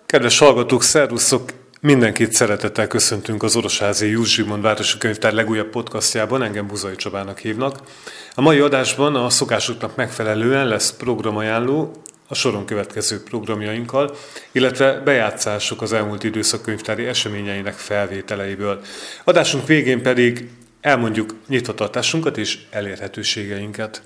Kedves hallgatók, szervuszok! Mindenkit szeretettel köszöntünk az Orosházi Juss Zsigmond Városi Könyvtár legújabb podcastjában, engem Buzai Csabának hívnak. A mai adásban a szokásoknak megfelelően lesz programajánló a soron következő programjainkkal, illetve bejátszások az elmúlt időszak könyvtári eseményeinek felvételeiből. Adásunk végén pedig elmondjuk nyitvatartásunkat és elérhetőségeinket.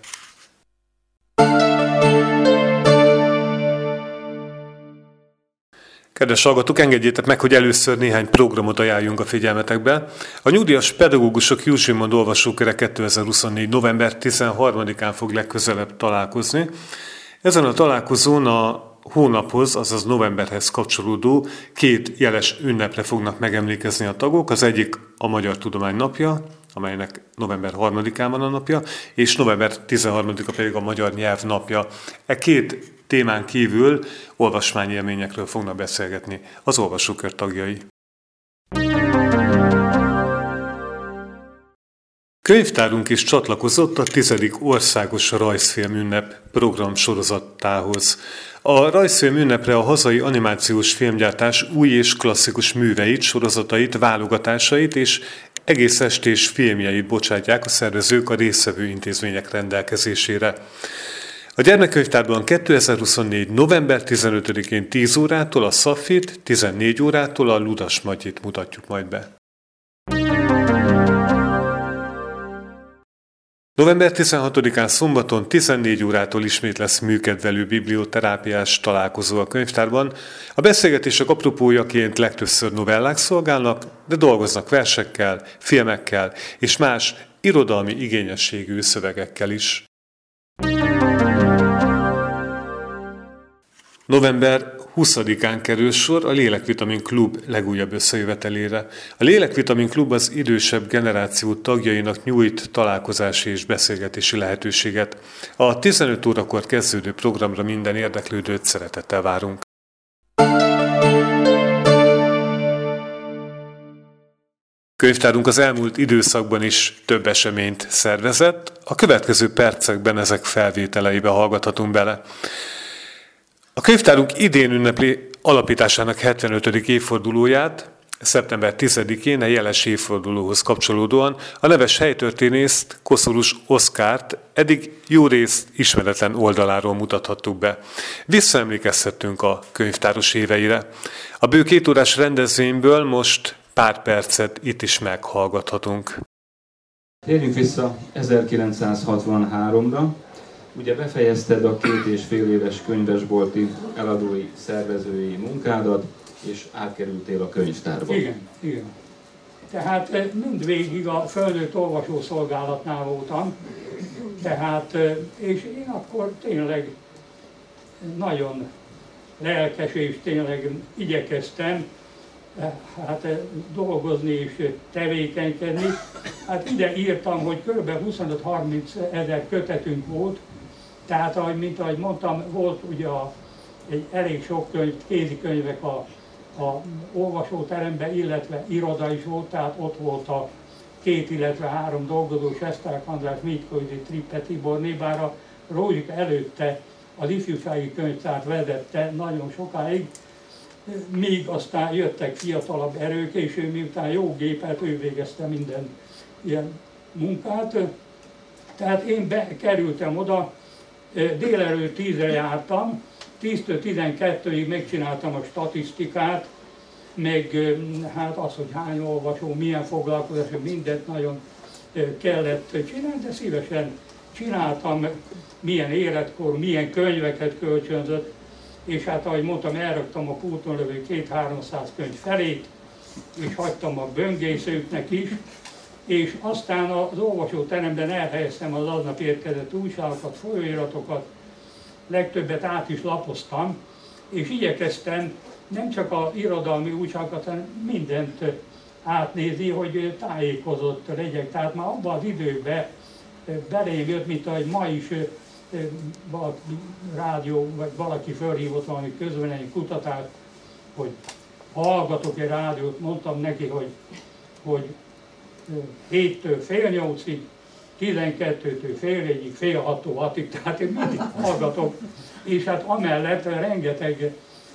Kedves hallgatók, engedjétek meg, hogy először néhány programot ajánljunk a figyelmetekbe. A Nyugdíjas Pedagógusok Juss Zsigmond olvasóköre 2024. november 13-án fog legközelebb találkozni. Ezen a találkozón a hónaphoz, azaz novemberhez kapcsolódó két jeles ünnepre fognak megemlékezni a tagok. Az egyik a Magyar Tudomány Napja, amelynek november 3-án van a napja, és november 13-a pedig a Magyar Nyelv Napja. E két témán kívül olvasmányélményekről fognak beszélgetni az olvasókör tagjai. Könyvtárunk is csatlakozott a 10. Országos Rajzfilmünnep program sorozatához. A rajzfilm ünnepre a hazai animációs filmgyártás új és klasszikus műveit, sorozatait, válogatásait és egész estés filmjeit bocsátják a szervezők a résztvevő intézmények rendelkezésére. A gyermekkönyvtárban 2024. november 15-én 10 órától a Szafit, 14 órától a Ludas Matyit mutatjuk majd be. November 16-án szombaton 14 órától ismét lesz műkedvelő biblioterápiás találkozó a könyvtárban. A beszélgetések apropójaként legtöbbször novellák szolgálnak, de dolgoznak versekkel, filmekkel és más irodalmi igényességű szövegekkel is. November 20-án kerül sor a Lélekvitamin Klub legújabb összejövetelére. A Lélekvitamin Klub az idősebb generáció tagjainak nyújt találkozási és beszélgetési lehetőséget. A 15 órakor kezdődő programra minden érdeklődőt szeretettel várunk. Könyvtárunk az elmúlt időszakban is több eseményt szervezett. A következő percekben ezek felvételeibe hallgathatunk bele. A könyvtárunk idén ünnepli alapításának 75. évfordulóját, szeptember 10-én a jeles évfordulóhoz kapcsolódóan a neves helytörténészt, Koszorús Oszkárt eddig jó részt ismeretlen oldaláról mutathattuk be. Visszaemlékezhettünk a könyvtáros éveire. A bő 2 órás rendezvényből most pár percet itt is meghallgathatunk. Térjünk vissza 1963-ra. Ugye befejezted a 2,5 éves könyvesbolti eladói, szervezői munkádat, és átkerültél a könyvtárba. Igen. Tehát mindvégig a felnőtt olvasószolgálatnál voltam, tehát, és én akkor tényleg nagyon lelkes és tényleg igyekeztem dolgozni és tevékenykedni. Hát ide írtam, hogy kb. 25-30 ezer kötetünk volt. Tehát, mint ahogy mondtam, volt ugye egy elég sok könyv, kézikönyvek a olvasóteremben, illetve iroda is volt, tehát ott volt a 2, illetve 3 dolgozó, Sesták András, Mitkovics, Trippe Tiborné, bár a Rózsik előtte az ifjúsági könyvtárt vezette nagyon sokáig, míg aztán jöttek fiatalabb erők, és ő miután jó gépelt, ő végezte minden ilyen munkát. Tehát én bekerültem oda, délelőtt 10-re jártam, 10-től 12-ig megcsináltam a statisztikát, meg hát az, hogy hány olvasó, milyen foglalkozás, mindent nagyon kellett csinálni, de szívesen csináltam, milyen életkor, milyen könyveket kölcsönzött, és hát ahogy mondtam, elraktam a pulton levő 200-300 könyv felét, és hagytam a böngészőknek is, és aztán az olvasóteremben elhelyeztem az aznap érkezett újságokat, folyóiratokat, legtöbbet át is lapoztam, és igyekeztem nem csak az irodalmi újságokat, hanem mindent átnézni, hogy tájékozott legyek. Tehát már abban az időben belém jött, mint ahogy ma is valaki rádió, vagy valaki fölhívott valami közvélemény kutatást, hogy hallgatok egy rádiót, mondtam neki, hogy 7-től fél 8-ig, 12-től fél 1-ig, fél 6-tól 6-ig, tehát én mindig hallgatok, és hát amellett rengeteg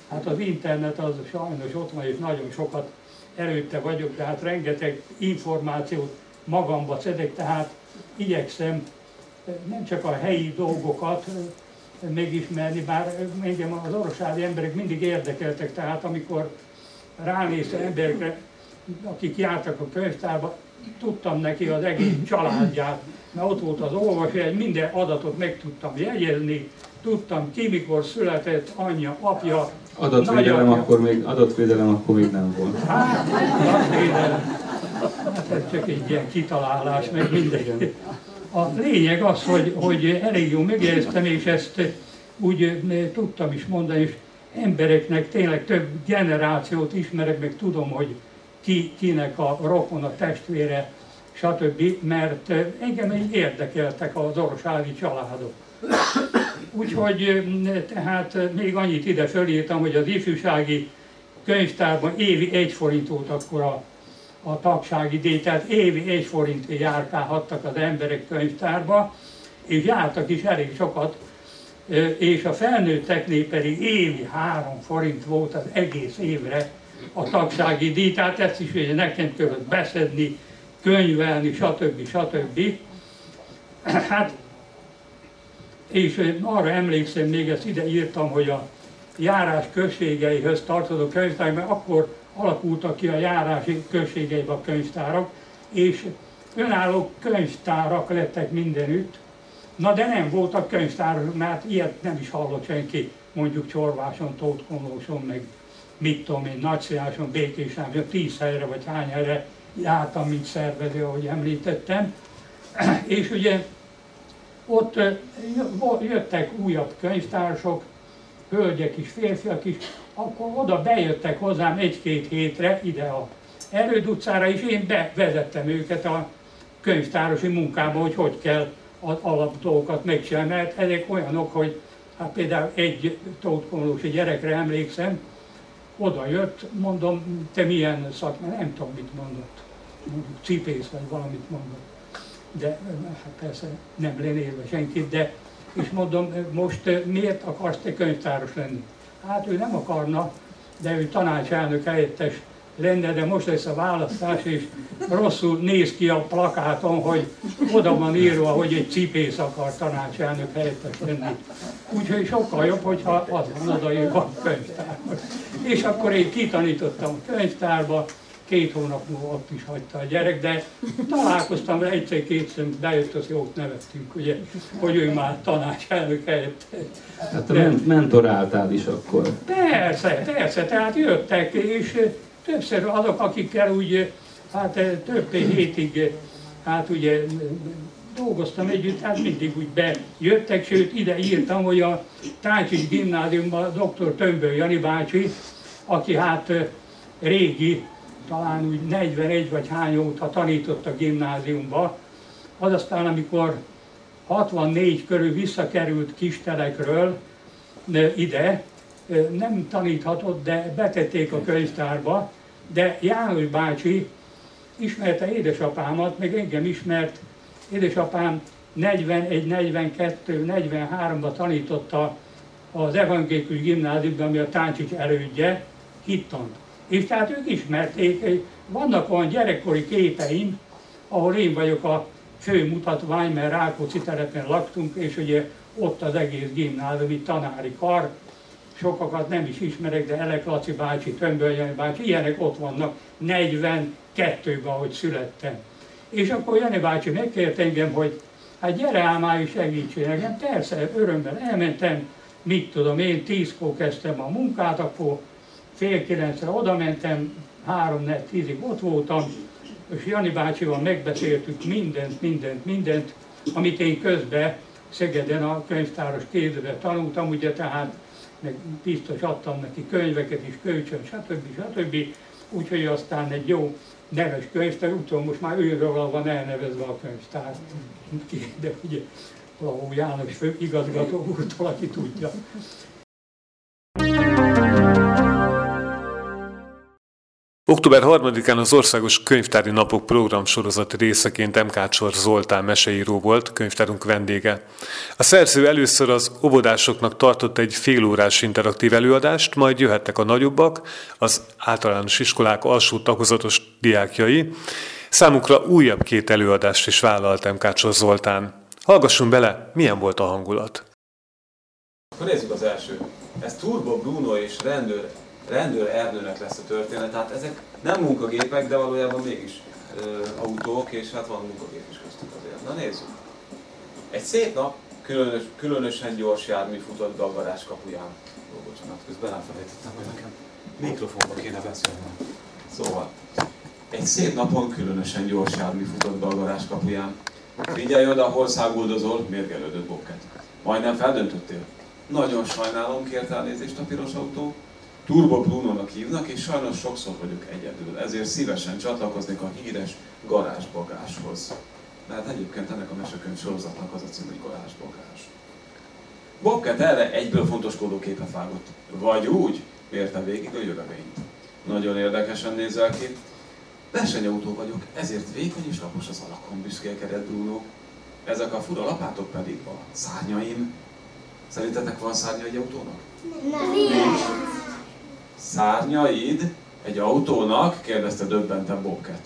Hát az internet az sajnos ott van, és nagyon sokat előtte vagyok, de hát rengeteg információt magamba szedek, tehát igyekszem nem csak a helyi dolgokat megismerni, bár engem az orosházi emberek mindig érdekeltek, tehát amikor ránéztem emberekre, akik jártak a könyvtárba, tudtam neki az egész családját, mert ott volt az olvasójegy, minden adatot meg tudtam jegyezni, tudtam ki, mikor született, anyja, apja, Adatvédelem akkor még nem volt. Hát, adatvédelem. Hát ez csak egy ilyen kitalálás, meg minden. A lényeg az, hogy elég jól megjegyeztem, és ezt úgy tudtam is mondani, és embereknek tényleg több generációt ismerek, meg tudom, hogy kinek a rokon, a testvére, stb., mert engem így érdekeltek az orosházi családok. Úgyhogy tehát még annyit ide fölírtam, hogy az ifjúsági könyvtárban évi 1 forint volt akkor a tagsági díj, tehát évi 1 forintért járkálhattak az emberek könyvtárba, és jártak is elég sokat, és a felnőtteknél pedig évi 3 forint volt az egész évre a tagsági díj, tehát ezt is ugye nekem kellett beszedni, könyvelni, stb. Hát, és arra emlékszem, még ezt ide írtam, hogy a járás községeihez tartozó könyvtár, mert akkor alakultak ki a járási községeiben a könyvtárak, és önálló könyvtárak lettek mindenütt. Na de nem voltak könyvtárak, mert ilyet nem is hallott senki, mondjuk Csorváson, Tótkomlóson, meg mit tudom én, Nagysziláson, Békésámon, 10 helyre vagy hány helyre jártam, mint szervező, ahogy említettem. És ugye ott jöttek újabb könyvtársok, hölgyek is, férfiak is, akkor oda bejöttek hozzám 1-2 hétre ide a Erőd utcára, és én bevezettem őket a könyvtárosi munkába, hogy kell az alapdolgokat megcsinálni, mert ezek olyanok, hogy hát például egy tótkomlósi gyerekre emlékszem, oda jött, mondom, te milyen szakma, nem tudom, mit mondott, mondjuk cipész vagy valamit mondott, de hát persze nem lenélve senkit, de és mondom, most miért akarsz te könyvtáros lenni? Hát ő nem akarna, de ő tanácselnök helyettes lenne, de most lesz a választás, és rosszul néz ki a plakáton, hogy oda van írva, hogy egy cipész akar tanácselnök helyettes lenni. úgyhogy sokkal jobb, hogyha az van odaírva a könyvtárba. És akkor én kitanítottam a könyvtárba, 2 hónap múlva ott is hagyta a gyerek, de találkoztam vele egyszer-kétszer, bejött, az jót nevettünk, ugye, hogy ő már tanácselnök helyett. Hát mentoráltál is akkor. Persze, tehát jöttek, és többször azok, akikkel úgy, hát több hétig, hát ugye dolgoztam együtt, hát mindig úgy bejöttek, sőt ide írtam, hogy a Táncsics gimnáziumban dr. Tömböly Jani bácsi, aki hát régi, talán úgy 41 vagy hány óta tanított a gimnáziumba, az aztán amikor 64 körül visszakerült Kistelekről ide, nem taníthatott, de betették a könyvtárba, de János bácsi ismerte édesapámat, meg engem ismert. Édesapám 41, 42, 43-ban tanította az evangélikus gimnáziumban, ami a Táncsics elődje, Hittont. És tehát ők ismerték, vannak olyan gyerekkori képeim, ahol én vagyok a fő mutatvány, mert Rákóczi telepen laktunk, és ugye ott az egész gimnáziumi tanári kar, sokakat nem is ismerek, de Elek Laci bácsi, Tömböly Jani bácsi, ilyenek ott vannak 42-ben, ahogy születtem. És akkor Jani bácsi megkért engem, hogy hát gyere ám már és segítsél nekem. Persze, örömmel elmentem, mit tudom én, 10-kor kezdtem a munkát, akkor 8:30-re oda mentem, 3-4-10-ig ott voltam, és Jani bácsival megbeszéltük mindent, amit én közben Szegeden a könyvtáros képzőben tanultam, ugye tehát meg biztos adtam neki könyveket is, kölcsön, stb. Úgyhogy aztán egy jó neves könyvtár, úton most már őről van elnevezve a könyvtár. De ugye valahol János fő igazgató úrtól, aki tudja. Október 3-án az Országos Könyvtári Napok programsorozat részeként MK-Csor Zoltán meseíró volt, könyvtárunk vendége. A szerző először az óvodásoknak tartott egy félórás interaktív előadást, majd jöhettek a nagyobbak, az általános iskolák alsó tagozatos diákjai. Számukra újabb 2 előadást is vállalt MK-Csor Zoltán. Hallgassunk bele, milyen volt a hangulat. Akkor nézzük az első. Ez Turbo Bruno és Rendőr Ernőnek lesz a történet. Tehát ezek nem munkagépek, de valójában mégis autók, és hát van munkagép is köztük azért. Na nézzük. Egy szép nap, különösen gyors jármű futott be a garázs kapuján. Jó, bocsánat, közben elfelejtettem, hogy nekem mikrofonba kéne beszélnem. Szóval, egy szép napon különösen gyors jármű futott be a garázs kapuján. Figyelj oda, hol száguldozol, mérgelődött Bokket. Majdnem feldöntöttél. Nagyon sajnálom, kért elnézést a piros autó. Turbo Brunónak hívnak, és sajnos sokszor vagyok egyedül, ezért szívesen csatlakoznék a híres garázsbagáshoz. Mert egyébként ennek a mesekönyv sorozatnak az a cím, hogy garázsbagás. Bokket erre egyből fontoskodó képet vágott. Vagy úgy, mérte végig a jövevényt. Nagyon érdekesen nézel ki. Versenyautó vagyok, ezért vékony és lapos az alakon, büszkélkedett Bruno. Ezek a fura lapátok pedig a szárnyaim. Szerintetek van szárnya egy autónak? Nem. Szárnyaid egy autónak? Kérdezte döbbenten Bokket.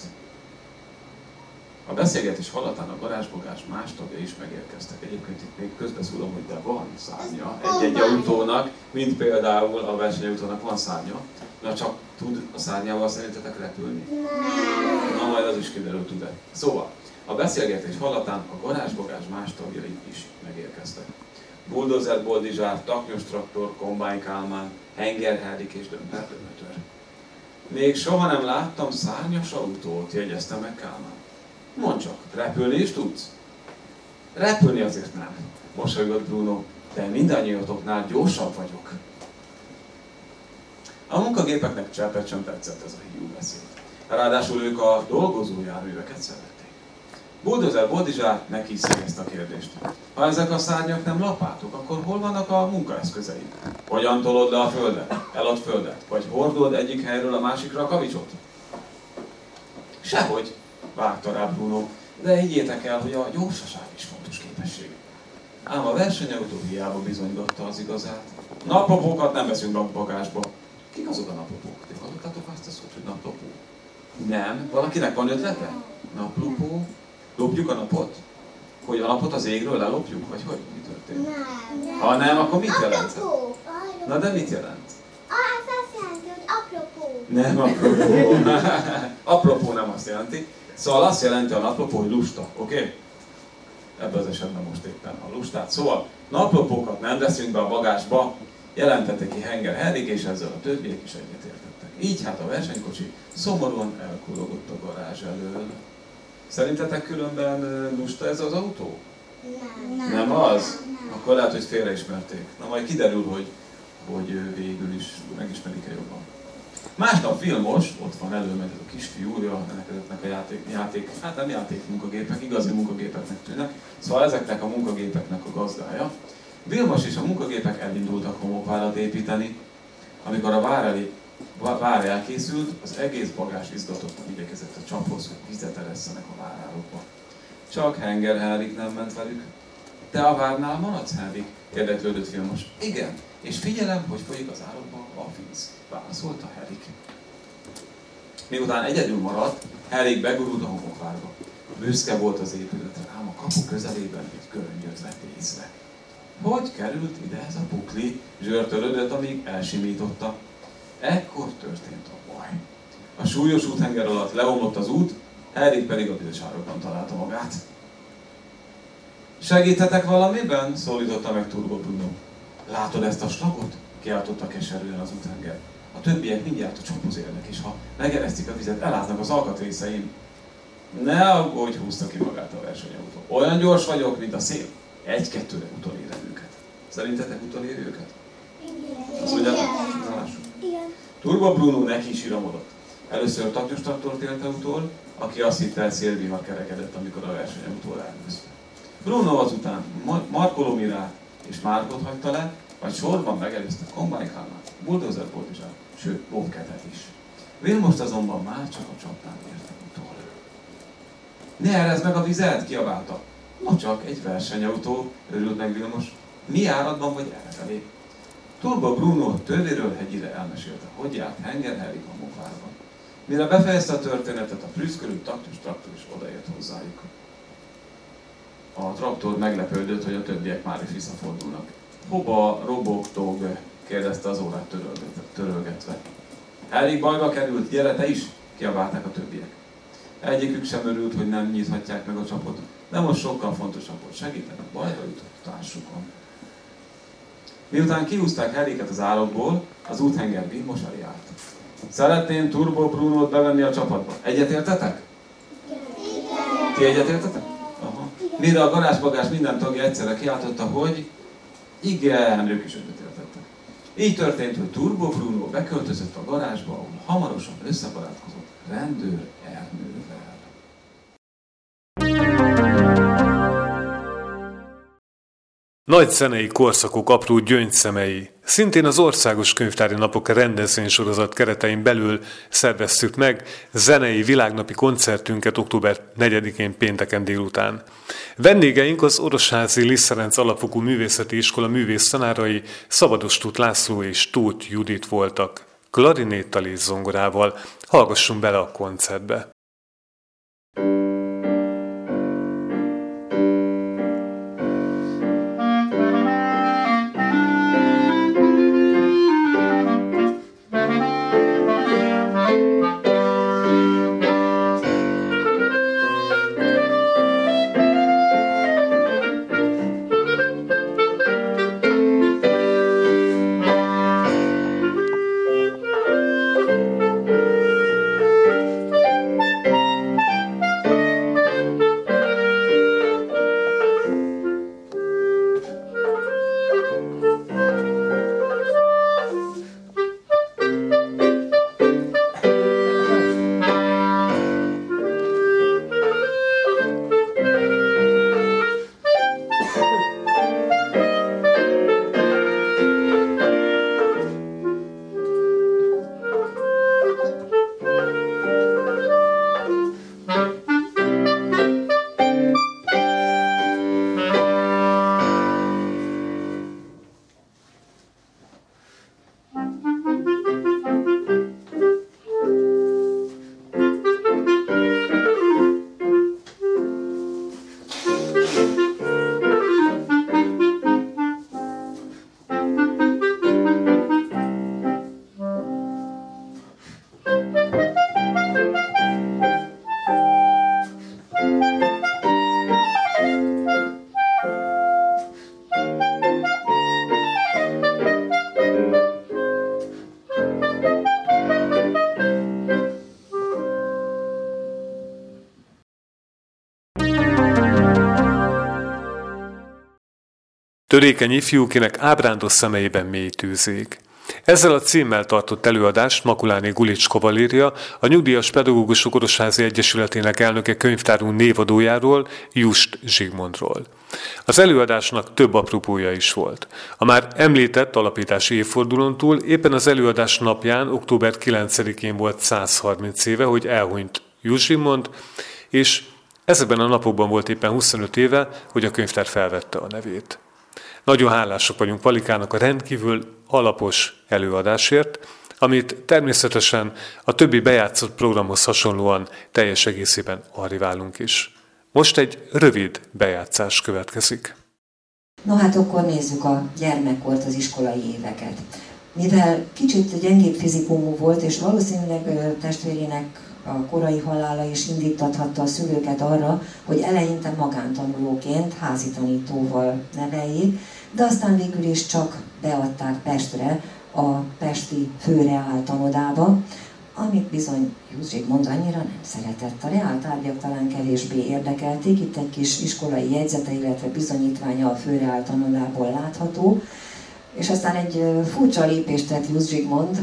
A beszélgetés hallatán a garázsbogás más tagja is megérkeztek. Egyébként itt még közbeszúrom, hogy de van szárnya egy autónak, mint például a versenyautónak van szárnya. Na csak tud a szárnyával szerintetek repülni? Nem. Na majd az is kiderül, tud-e. Szóval, a beszélgetés hallatán a garázsbogás más tagjai is megérkeztek. Bulldozer Boldizsár, taknyos traktor, Combine Kálmán, Henger Henrik és Dömper-Dömötör. Még soha nem láttam szárnyas autót, jegyezte meg Kálmán. Mondd csak, repülni is tudsz? Repülni azért nem, mosolygott Bruno, de mindannyiatoknál gyorsabb vagyok. A munkagépeknek cseppet sem tetszett ez a hiú beszéd. Ráadásul ők a dolgozójárműveket szerették. Bulldozer Boldizsár neki is szegezte a kérdést. Ha ezek a szárnyak nem lapátok, akkor hol vannak a munkaeszközeid? Hogyan tolod le a földet? Elad földet? Vagy hordod egyik helyről a másikra a kavicsot? Sehogy, vágta rá Bruno, de higgyétek el, hogy a gyorsaság is fontos képesség. Ám a versenyautó hiába bizonygatta az igazát. Naplopókat nem veszünk be a bagásba. Kik azok a naplopók? Ti hallottátok azt a szót, hogy naplopó? Nem. Valakinek van ötlete? Naplopó? Lopjuk a napot? Hogy a napot az égről lelopjuk? Vagy hogy? Mi történik? Nem. Ha nem, akkor mit jelent? Apropó. Na de mit jelent? Az azt jelenti, hogy apropó. Nem apropó. Apropó nem azt jelenti. Szóval azt jelenti a naplopó, hogy lusta, oké? Okay? Ebben az esetben most éppen a lustát. Szóval naplopókat nem veszünk be a bagásba, jelentette ki Henger Henrik, és ezzel a többiek is egyetértettek. Így hát a versenykocsi szomorúan elkullogott a garázs elől. Szerintetek különben lusta ez az autó? Nem. Nem az? Akkor lehet, hogy félreismerték. Na majd kiderül, hogy végül is megismerik-e jobban. Másnap Vilmos, ott van előmegy ez a kisfiúja, ennek a játék, hát nem játék munkagépek, igazi munkagépeknek tűnnek, szóval ezeknek a munkagépeknek a gazdája. Vilmos és a munkagépek elindultak homokvárat építeni, amikor a vár elkészült, az egész bagás izgatottan igyekezett a csaphoz, hogy vizet eresszenek a várárokba. Csak Henger Henrik nem ment velük. Te a várnál maradsz, Henrik? Érdeklődött Vilmos. Igen, és figyelem, hogy folyik az árokba a víz, válaszolta Henrik. Miután egyedül maradt, Henrik begurult a homokvárba. Büszke volt az épületre, ám a kapu közelében egy göröngyöt vett észre. Hogy került ide ez a pukli? Zsörtölődött, amíg elsimította. Ekkor történt a baj. A súlyos úthenger alatt leomlott az út, Henrik pedig a bűsárokban találta magát. Segíthetek valamiben? Szólította meg Turbo Bruno. Látod ezt a slagot? Kiáltotta keserűen az úthenger. A többiek mindjárt a csaphoz érnek, és ha megeresztik a vizet, eláznak az alkatrészeim. Ne aggódj, húzta ki magát a versenyautó. Olyan gyors vagyok, mint a szél. Egy-kettőre utolérem őket. Szerintetek utolér őket? Igen. Az ugyanak? Na lássuk. Turbo Bruno neki is iramodott. Először taknyos traktort élte utol, aki azt hitte, szélvihar kerekedett, amikor a versenyautó elműzte. Bruno azután Markoló Mirát és Márkot hagyta le, majd sorban megelőzte Combine Kálmát, Bulldozer Boldizsát, sőt Bokketet is. Vilmost azonban már csak a csapdán érte utol. Ne erezd meg a vizet, kiabálta. No csak, egy versenyautó, örült meg Vilmos. Mi áradban vagy errefelé? Turbo Bruno tőléről hegyire elmesélte, hogy járt Henger Harry Pamukvárban. Mire befejezte a történetet, a prüszkölő traktor is odaért hozzájuk. A traktor meglepődött, hogy a többiek már is visszafordulnak. Hova robogtog? Kérdezte az órát törölgetve. Harry bajba került, gyere te is! Kiabálták a többiek. Egyikük sem örült, hogy nem nyithatják meg a csapot, de most sokkal fontosabb, hogy segíteni a bajra jutott társukon. Miután kihúzták Harryket az árokból, az úthenger Vilmos elé állt. Szeretném Turbo Brunót bevenni a csapatba. Egyetértetek? Igen. Ti egyetértetek? Aha. Mire a garázsbagás minden tagja egyszerre kiáltotta, hogy igen, ők is egyetértettek. Így történt, hogy Turbo Bruno beköltözött a garázsba, ahol hamarosan összebarátkozott rendőr Ernővel. Nagy zenei korszakok apró gyöngyszemei. Szintén az Országos Könyvtári Napok rendezvénysorozat keretein belül szerveztük meg zenei világnapi koncertünket október 4-én pénteken délután. Vendégeink az Orosházi Liszt Ferenc Alapfokú Művészeti Iskola művésztanárai Szabados Tóth László és Tóth Judit voltak. Klarinéttal és zongorával. Hallgassunk bele a koncertbe. Törékeny ifjú, kinek ábrándos szemeiben mély tűzék. Ezzel a címmel tartott előadást Makuláné Gulics Kavalírja, a Nyugdíjas Pedagógusok Orosházi Egyesületének elnöke könyvtárunk névadójáról, Just Zsigmondról. Az előadásnak több apropója is volt. A már említett alapítási évfordulón túl éppen az előadás napján, október 9-én volt 130 éve, hogy elhunyt Just Zsigmond, és ezekben a napokban volt éppen 25 éve, hogy a könyvtár felvette a nevét. Nagyon hálásak vagyunk Palikának a rendkívül alapos előadásért, amit természetesen a többi bejátszott programhoz hasonlóan teljes egészében archiválunk is. Most egy rövid bejátszás következik. No hát akkor nézzük a gyermekkort, az iskolai éveket. Mivel kicsit gyengébb fizikumú volt, és valószínűleg testvérének a korai halála is indítathatta a szülőket arra, hogy eleinte magántanulóként házi tanítóval neveljék, de aztán végül is csak beadták Pestre, a pesti főreáltanodába, amit bizony Just Zsigmond annyira nem szeretett. A reáltárgyak talán kevésbé érdekelték, itt egy kis iskolai jegyzete, illetve bizonyítványa a főreáltanodából látható, és aztán egy furcsa lépést tett Just Zsigmond,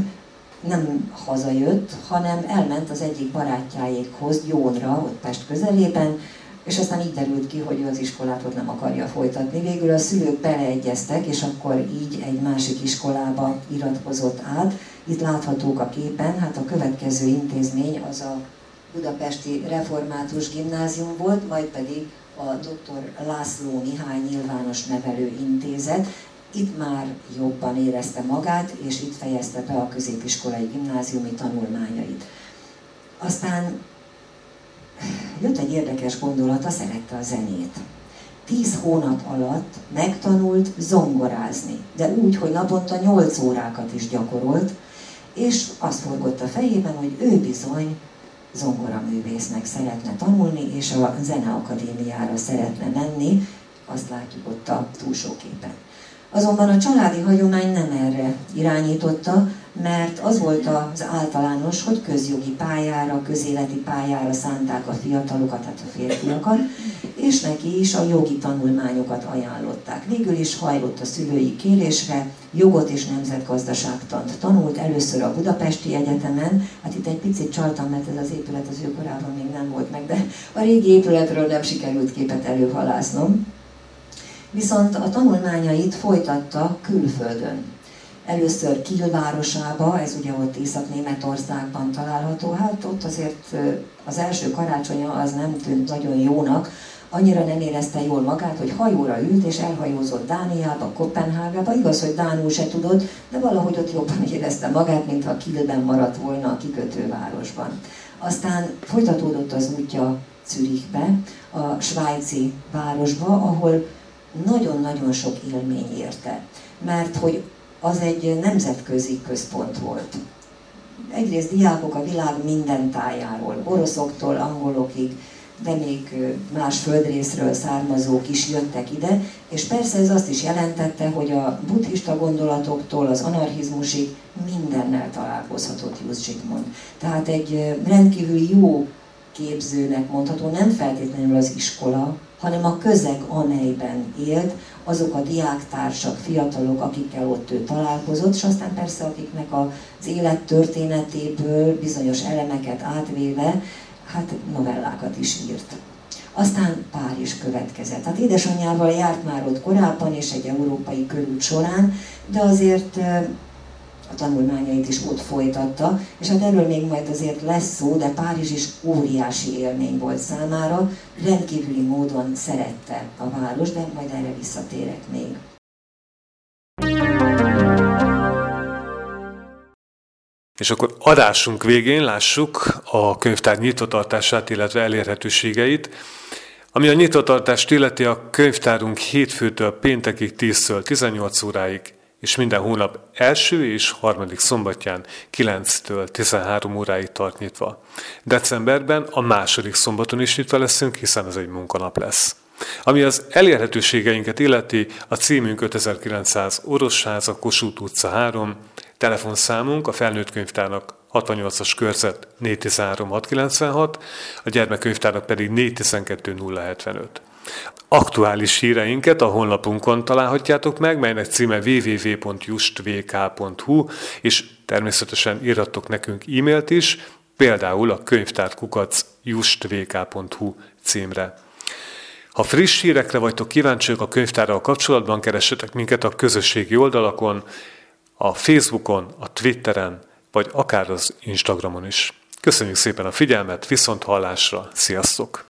nem hazajött, hanem elment az egyik barátjáékhoz, Gyónra, ott Pest közelében, és aztán így derült ki, hogy ő az iskolát ott nem akarja folytatni. Végül a szülők beleegyeztek, és akkor így egy másik iskolába iratkozott át. Itt láthatók a képen, hát a következő intézmény az a Budapesti Református Gimnázium volt, majd pedig a dr. László Mihály Nyilvános Nevelőintézet. Itt már jobban érezte magát, és itt fejezte be a középiskolai gimnáziumi tanulmányait. Aztán jött egy érdekes gondolata, szerette a zenét. 10 hónap alatt megtanult zongorázni, de úgy, hogy naponta 8 órákat is gyakorolt, és azt forgott a fejében, hogy ő bizony zongoraművésznek szeretne tanulni, és a Zeneakadémiára szeretne menni, azt látjuk ott a túlsó képen. Azonban a családi hagyomány nem erre irányította, mert az volt az általános, hogy közjogi pályára, közéleti pályára szánták a fiatalokat, tehát a férfiakat, és neki is a jogi tanulmányokat ajánlották. Végül is hajlott a szülői kérésre, jogot és nemzetgazdaságtant tanult, először a Budapesti Egyetemen, hát itt egy picit csaltam, mert ez az épület az ő korában még nem volt meg, de a régi épületről nem sikerült képet előhalásznom. Viszont a tanulmányait folytatta külföldön. Először Kiel városába, ez ugye ott Észak-Németországban található, hát ott azért az első karácsonya az nem tűnt nagyon jónak, annyira nem érezte jól magát, hogy hajóra ült és elhajózott Dániába, Koppenhágába. Igaz, hogy dánul se tudott, de valahogy ott jobban érezte magát, mintha Kielben maradt volna a kikötővárosban. Aztán folytatódott az útja Zürichbe, a svájci városba, ahol nagyon-nagyon sok élmény érte, mert hogy az egy nemzetközi központ volt. Egyrészt diákok a világ minden tájáról, oroszoktól angolokig, de még más földrészről származók is jöttek ide, és persze ez azt is jelentette, hogy a buddhista gondolatoktól az anarchizmusig mindennel találkozhatott Jusz Zsigmond. Tehát egy rendkívül jó képzőnek mondható, nem feltétlenül az iskola, hanem a közeg, amelyben élt, azok a diáktársak, fiatalok, akikkel ott ő találkozott, és aztán persze akiknek az élettörténetéből bizonyos elemeket átvéve, hát novellákat is írt. Aztán Párizs következett. Hát édesanyjával járt már ott korábban, és egy európai körút során, de azért a tanulmányait is ott folytatta, és hát erről még majd azért lesz szó, de Párizs is óriási élmény volt számára, rendkívüli módon szerette a város, de majd erre visszatérek még. És akkor adásunk végén lássuk a könyvtár nyitvatartását, illetve elérhetőségeit. Ami a nyitvatartást illeti, a könyvtárunk hétfőtől péntekig 10-től 18 óráig, és minden hónap első és harmadik szombatján 9-től 13 óráig tart nyitva. Decemberben a második szombaton is nyitva leszünk, hiszen ez egy munkanap lesz. Ami az elérhetőségeinket illeti, a címünk 5900 Orosháza, Kossuth utca 3, telefonszámunk a felnőtt könyvtárnak 68-as körzet 413 696, a gyermekkönyvtárnak pedig 412 075. Aktuális híreinket a honlapunkon találhatjátok meg, melynek címe www.justvk.hu, és természetesen írhattok nekünk e-mailt is, például a könyvtár@justvk.hu címre. Ha friss hírekre vagytok kíváncsiak a könyvtárral kapcsolatban, keressetek minket a közösségi oldalakon, a Facebookon, a Twitteren, vagy akár az Instagramon is. Köszönjük szépen a figyelmet, viszont hallásra, sziasztok!